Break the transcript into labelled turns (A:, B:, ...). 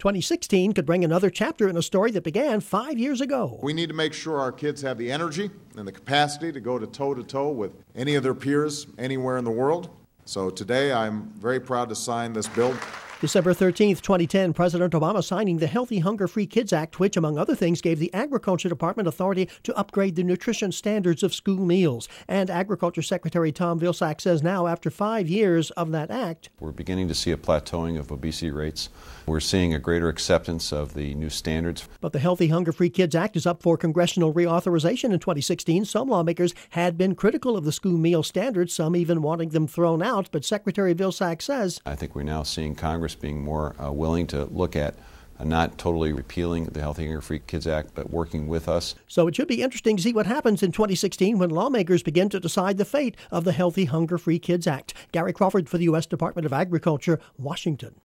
A: 2016 could bring another chapter in a story that began 5 years ago.
B: We need to make sure our kids have the energy and the capacity to go toe-to-toe with any of their peers anywhere in the world. So today I'm very proud to sign this bill.
A: December 13th, 2010, President Obama signing the Healthy Hunger-Free Kids Act, which, among other things, gave the Agriculture Department authority to upgrade the nutrition standards of school meals. And Agriculture Secretary Tom Vilsack says now, after 5 years of that act,
C: we're beginning to see a plateauing of obesity rates. We're seeing a greater acceptance of the new standards.
A: But the Healthy Hunger-Free Kids Act is up for congressional reauthorization in 2016. Some lawmakers had been critical of the school meal standards, some even wanting them thrown out. But Secretary Vilsack says,
C: I think we're now seeing Congress being more willing to look at not totally repealing the Healthy Hunger-Free Kids Act, but working with us.
A: So it should be interesting to see what happens in 2016 when lawmakers begin to decide the fate of the Healthy Hunger-Free Kids Act. Gary Crawford for the U.S. Department of Agriculture, Washington.